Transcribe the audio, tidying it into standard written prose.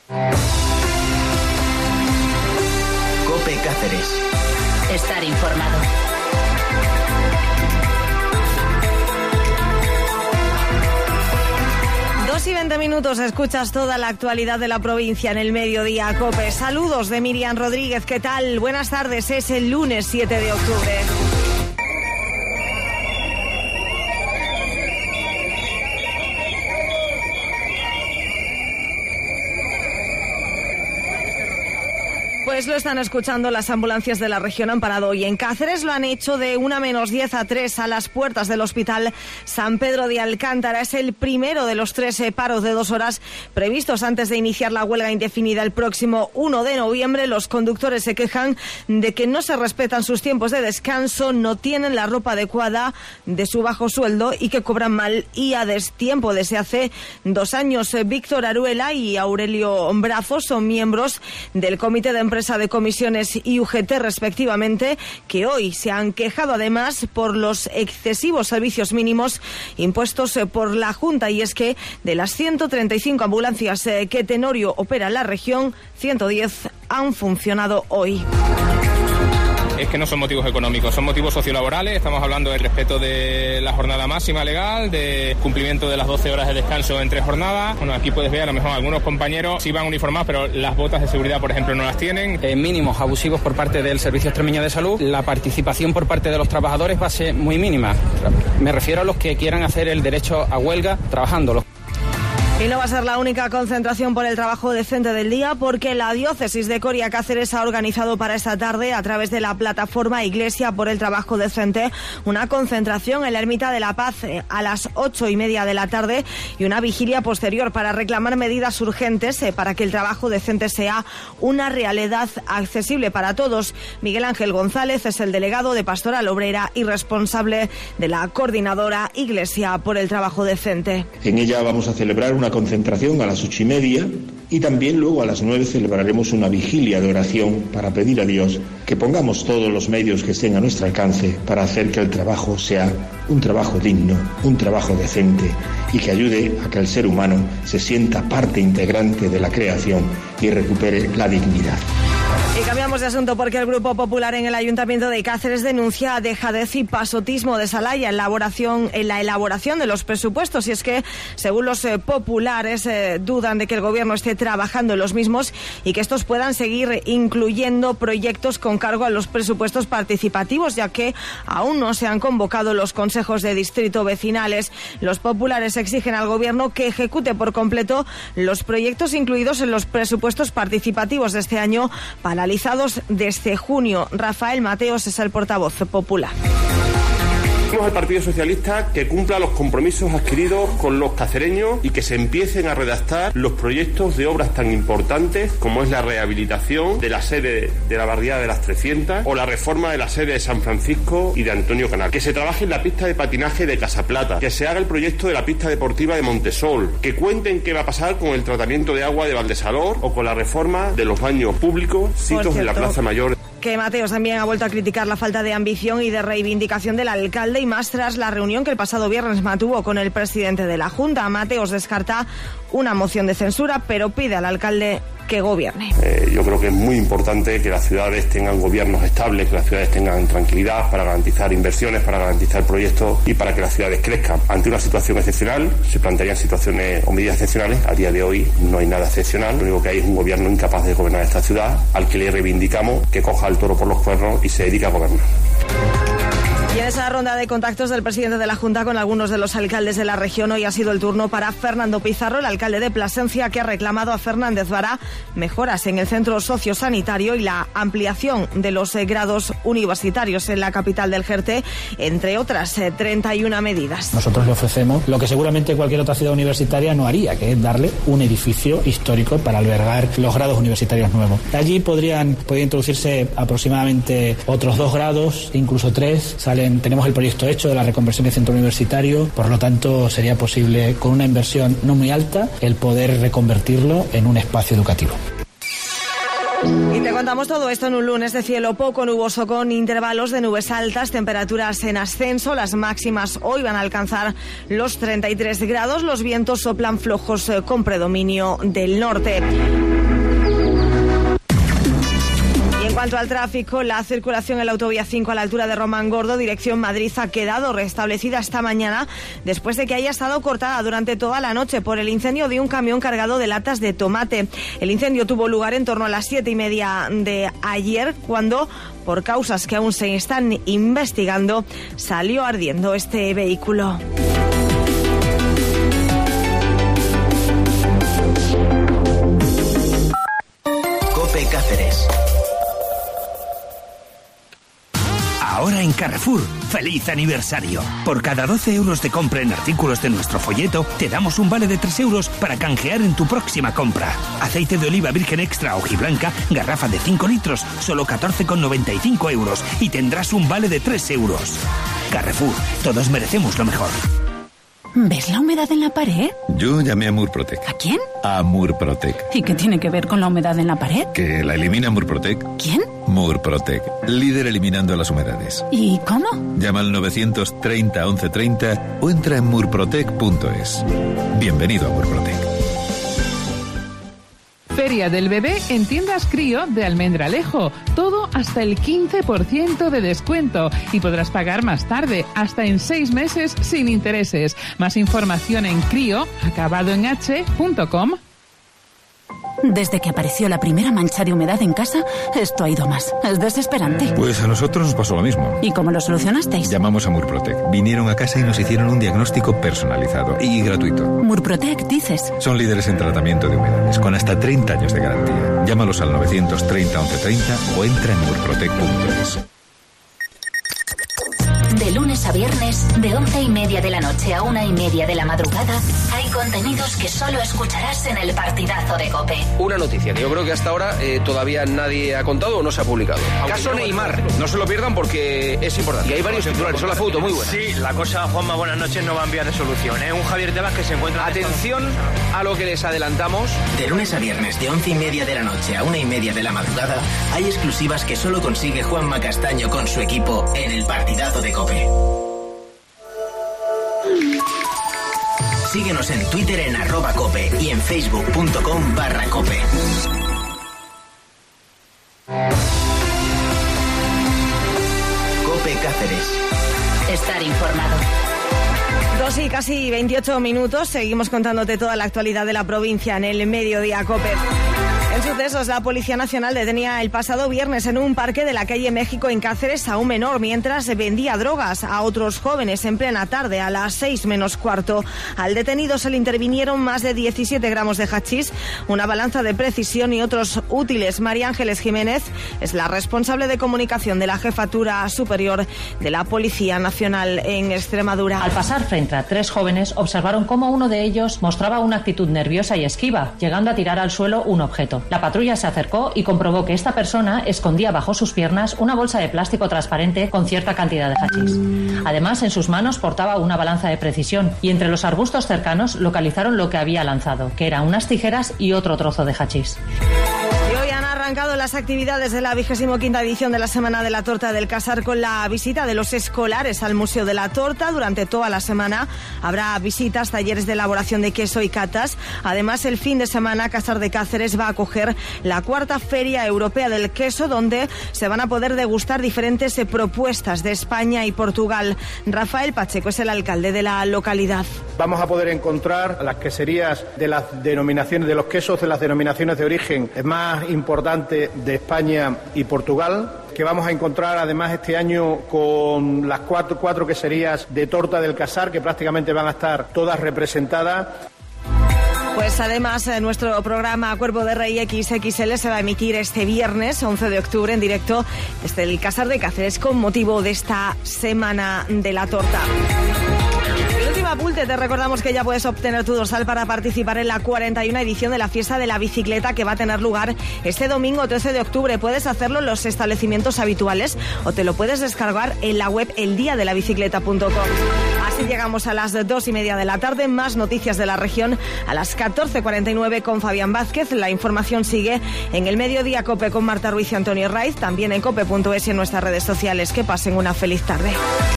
COPE Cáceres. Estar informado. Y 20 minutos, escuchas toda la actualidad de la provincia en el mediodía COPE. Saludos de Miriam Rodríguez, ¿qué tal? Buenas tardes, es el lunes 7 de octubre. Pues lo están escuchando, las ambulancias de la región han parado hoy en Cáceres, lo han hecho de 1:10 a 3 a las puertas del Hospital San Pedro de Alcántara. Es el primero de los 3 paros de 2 horas previstos antes de iniciar la huelga indefinida el próximo 1 de noviembre. Los conductores se quejan de que no se respetan sus tiempos de descanso, no tienen la ropa adecuada de su bajo sueldo y que cobran mal y a destiempo desde hace 2 años. Víctor Aruela y Aurelio Brazos son miembros del Comité de Empresa de Comisiones y UGT respectivamente, que hoy se han quejado además por los excesivos servicios mínimos impuestos por la Junta, y es que de las 135 ambulancias que Tenorio opera en la región, 110 han funcionado hoy. Es que no son motivos económicos, son motivos sociolaborales. Estamos hablando del respeto de la jornada máxima legal, de cumplimiento de las 12 horas de descanso entre jornadas. Bueno, aquí puedes ver, a lo mejor algunos compañeros sí van uniformados, pero las botas de seguridad, por ejemplo, no las tienen. Mínimos abusivos por parte del Servicio Extremeño de Salud. La participación por parte de los trabajadores va a ser muy mínima. Me refiero a los que quieran hacer el derecho a huelga trabajando. Y no va a ser la única concentración por el trabajo decente del día, porque la diócesis de Coria Cáceres ha organizado para esta tarde, a través de la plataforma Iglesia por el Trabajo Decente, una concentración en la Ermita de la Paz a las 8:30 de la tarde y una vigilia posterior para reclamar medidas urgentes para que el trabajo decente sea una realidad accesible para todos. Miguel Ángel González es el delegado de Pastoral Obrera y responsable de la coordinadora Iglesia por el Trabajo Decente. En ella vamos a celebrar una concentración a las 8:30 y también luego a las 9 celebraremos una vigilia de oración para pedir a Dios que pongamos todos los medios que estén a nuestro alcance para hacer que el trabajo sea un trabajo digno, un trabajo decente y que ayude a que el ser humano se sienta parte integrante de la creación y recupere la dignidad. Y cambiamos de asunto porque el Grupo Popular en el Ayuntamiento de Cáceres denuncia dejadez y pasotismo de Salaya en la elaboración de los presupuestos, y es que, según los populares, dudan de que el Gobierno esté trabajando en los mismos y que estos puedan seguir incluyendo proyectos con cargo a los presupuestos participativos, ya que aún no se han convocado los consejos de distrito vecinales. Los populares exigen al Gobierno que ejecute por completo los proyectos incluidos en los presupuestos participativos de este año, paralizados desde junio. Rafael Mateos es el portavoz popular. Al Partido Socialista que cumpla los compromisos adquiridos con los cacereños y que se empiecen a redactar los proyectos de obras tan importantes como es la rehabilitación de la sede de la barriada de las 300 o la reforma de la sede de San Francisco y de Antonio Canal. Que se trabaje en la pista de patinaje de Casaplata, que se haga el proyecto de la pista deportiva de Montesol, que cuenten qué va a pasar con el tratamiento de agua de Valdesalor o con la reforma de los baños públicos, sitios de la Plaza Mayor. Que Mateos también ha vuelto a criticar la falta de ambición y de reivindicación del alcalde, y más tras la reunión que el pasado viernes mantuvo con el presidente de la Junta. Mateos descarta una moción de censura, pero pide al alcalde que gobierne. Yo creo que es muy importante que las ciudades tengan gobiernos estables, que las ciudades tengan tranquilidad para garantizar inversiones, para garantizar proyectos y para que las ciudades crezcan. Ante una situación excepcional, se plantearían situaciones o medidas excepcionales. A día de hoy no hay nada excepcional. Lo único que hay es un gobierno incapaz de gobernar esta ciudad, al que le reivindicamos que coja el toro por los cuernos y se dedique a gobernar. Y en esa ronda de contactos del presidente de la Junta con algunos de los alcaldes de la región, hoy ha sido el turno para Fernando Pizarro, el alcalde de Plasencia, que ha reclamado a Fernández Vara mejoras en el centro sociosanitario y la ampliación de los grados universitarios en la capital del Jerte, entre otras 31 medidas. Nosotros le ofrecemos lo que seguramente cualquier otra ciudad universitaria no haría, que es darle un edificio histórico para albergar los grados universitarios nuevos. Allí podría introducirse aproximadamente otros 2 grados, incluso 3. Tenemos el proyecto hecho de la reconversión del centro universitario, por lo tanto sería posible, con una inversión no muy alta, el poder reconvertirlo en un espacio educativo. Y te contamos todo esto en un lunes de cielo poco nuboso con intervalos de nubes altas, temperaturas en ascenso. Las máximas hoy van a alcanzar los 33 grados. Los vientos soplan flojos con predominio del norte. En cuanto al tráfico, la circulación en la autovía 5 a la altura de Román Gordo, dirección Madrid, ha quedado restablecida esta mañana después de que haya estado cortada durante toda la noche por el incendio de un camión cargado de latas de tomate. El incendio tuvo lugar en torno a las 7:30 de ayer, cuando, por causas que aún se están investigando, salió ardiendo este vehículo. COPE Cáceres. Ahora en Carrefour, ¡feliz aniversario! Por cada 12 euros de compra en artículos de nuestro folleto, te damos un vale de 3 euros para canjear en tu próxima compra. Aceite de oliva virgen extra hojiblanca, garrafa de 5 litros, solo 14,95 euros y tendrás un vale de 3 euros. Carrefour, todos merecemos lo mejor. ¿Ves la humedad en la pared? Yo llamé a Murprotec. ¿A quién? A Murprotec. ¿Y qué tiene que ver con la humedad en la pared? Que la elimina Murprotec. ¿Quién? Murprotec, líder eliminando las humedades. ¿Y cómo? Llama al 930 1130 o entra en murprotec.es. Bienvenido a Murprotec. Feria del Bebé en tiendas Crío de Almendralejo. Todo hasta el 15% de descuento y podrás pagar más tarde, hasta en 6 meses sin intereses. Más información en crío, acabado en h.com. Desde que apareció la primera mancha de humedad en casa, esto ha ido más. Es desesperante. Pues a nosotros nos pasó lo mismo. ¿Y cómo lo solucionasteis? Llamamos a Murprotec. Vinieron a casa y nos hicieron un diagnóstico personalizado y gratuito. Murprotec, dices. Son líderes en tratamiento de humedades, con hasta 30 años de garantía. Llámalos al 930 1130 o entra en murprotec.es. De lunes a viernes, de 11:30 de la noche a 1:30 de la madrugada, hay contenidos que solo escucharás en el partidazo de COPE. Una noticia que yo creo que hasta ahora todavía nadie ha contado o no se ha publicado. Caso Neymar, no se lo pierdan porque es importante. Y hay varios titulares, son la foto muy buena. Sí, la cosa, Juanma, buenas noches, no va a enviar de solución, ¿eh? Un Javier Tebas que se encuentra... Atención a lo que les adelantamos. De lunes a viernes, de 11:30 de la noche a 1:30 de la madrugada, hay exclusivas que solo consigue Juanma Castaño con su equipo en el partidazo de COPE. Síguenos en Twitter en @cope y en facebook.com/cope. COPE Cáceres. Estar informado. 2 y casi 28 minutos. Seguimos contándote toda la actualidad de la provincia en el Mediodía COPE. En sucesos, la Policía Nacional detenía el pasado viernes en un parque de la calle México en Cáceres a un menor mientras vendía drogas a otros jóvenes en plena tarde a las 6:15. Al detenido se le intervinieron más de 17 gramos de hachís, una balanza de precisión y otros útiles. María Ángeles Jiménez es la responsable de comunicación de la Jefatura Superior de la Policía Nacional en Extremadura. Al pasar frente a 3 jóvenes, observaron cómo uno de ellos mostraba una actitud nerviosa y esquiva, llegando a tirar al suelo un objeto. La patrulla se acercó y comprobó que esta persona escondía bajo sus piernas una bolsa de plástico transparente con cierta cantidad de hachís. Además, en sus manos portaba una balanza de precisión y entre los arbustos cercanos localizaron lo que había lanzado, que eran unas tijeras y otro trozo de hachís. Y hoy han arrancado las actividades de la 25ª edición de la Semana de la Torta del Casar con la visita de los escolares al Museo de la Torta. Durante toda la semana habrá visitas, talleres de elaboración de queso y catas. Además, el fin de semana Casar de Cáceres va a acoger la 4ª Feria Europea del Queso, donde se van a poder degustar diferentes propuestas de España y Portugal. Rafael Pacheco es el alcalde de la localidad. Vamos a poder encontrar las queserías de las denominaciones de los quesos, de las denominaciones de origen más importantes de España y Portugal, que vamos a encontrar además este año con las cuatro queserías de torta del Casar, que prácticamente van a estar todas representadas. Pues además nuestro programa Cuerpo de Rey XXL se va a emitir este viernes 11 de octubre en directo desde el Casar de Cáceres con motivo de esta Semana de la Torta. El último apunte, te recordamos que ya puedes obtener tu dorsal para participar en la 41 edición de la Fiesta de la Bicicleta que va a tener lugar este domingo 13 de octubre. Puedes hacerlo en los establecimientos habituales o te lo puedes descargar en la web eldiadelabicicleta.com. Así llegamos a las 2:30 de la tarde. Más noticias de la región a las 14:49 con Fabián Vázquez. La información sigue en el Mediodía COPE con Marta Ruiz y Antonio Raiz. También en cope.es y en nuestras redes sociales. Que pasen una feliz tarde.